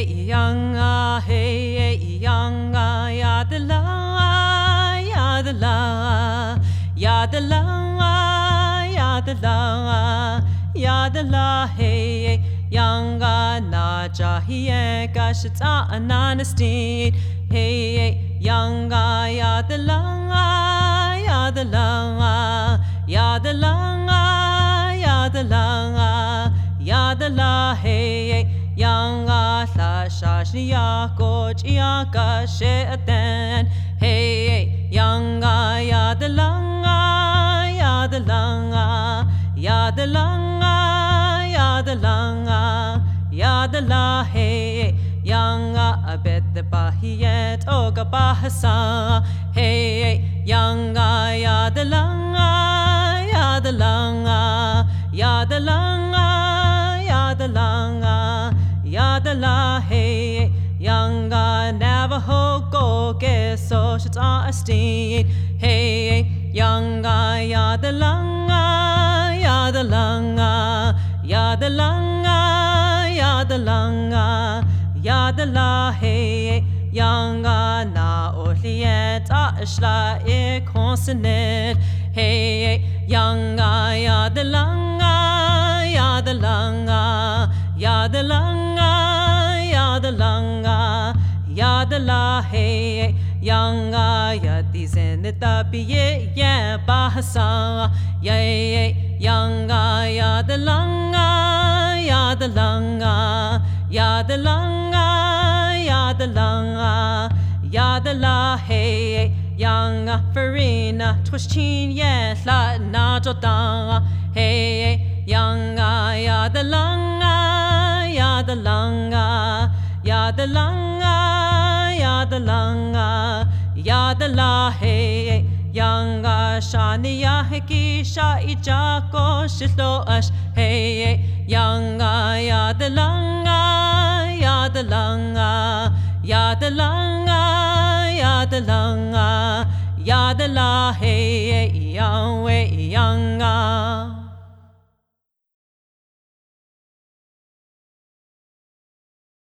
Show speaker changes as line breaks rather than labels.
yanga, hey, yanga, ya the la, ya the la, ya the la, ya the la, ya the la, hey, yanga, na jahiye, gashita, ananastin, hey, yanga, ya the la, ya the la, ya the la, ya the la, ya the la, hey, yanga la shashia coach yaka shetan hey yanga ya the langa ya the langa ya the langa ya the langa ya the la hey yanga abet the bahiyet oga bahasa hey yanga ya the langa ya the langa ya the langa ya the langa Yada la hey yanga Navajo go get so shits on a steen hey yanga yada langa yada langa yada langa yada langa yada la hey yanga na orliet ashla e consonant hey yanga yada langa yada langa yada langa yada langa yada la hey yanga yadi zenita biye ya bahasa ya yanga yada langa yada langa yada langa yada langa yada la hey yanga farina twishchin ya la na jodanga hey yanga yada langa yada langa yada langa yada langa yada la hey yanga shaniya heki sha ijako shilo ash hey yanga yada langa yada langa yada langa yada langa yada la hey